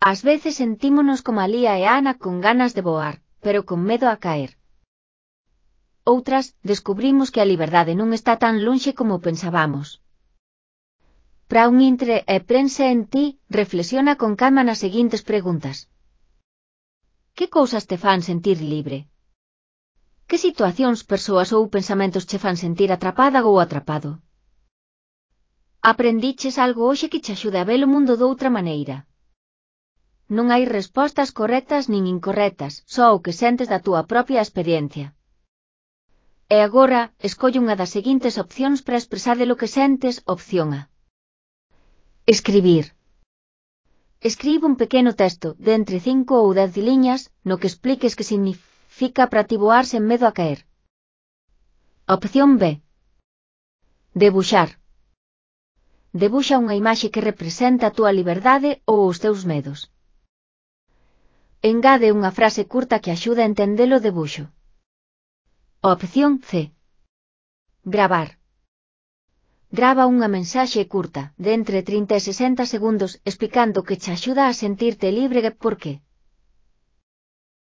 Ás veces sentímonos como a Lía e Ana con ganas de voar, pero con medo a caer. Outras, descubrimos que a liberdade non está tan lonxe como pensábamos. Para un intre e pense en ti, reflexiona con calma nas seguintes preguntas. Que cousas te fan sentir libre? Que situacións, persoas ou pensamentos che fan sentir atrapada ou atrapado? Aprendiches algo hoxe que che axude a ver o mundo doutra maneira? Non hai respostas correctas nin incorrectas, só o que sentes da túa propia experiencia. E agora, escolle unha das seguintes opcións para expresar de lo que sentes, opción A. Escribir. Escribe un pequeno texto, de entre 5 ou 10 liñas, no que expliques que significa para ti voar sen medo a caer. Opción B. Debuxar. Debuxa unha imaxe que representa a túa liberdade ou os teus medos. Engade unha frase curta que axude a entender o debuxo. Opción C. Gravar. Grava unha mensaxe curta, de entre 30 e 60 segundos, explicando que che axuda a sentirte libre e por qué.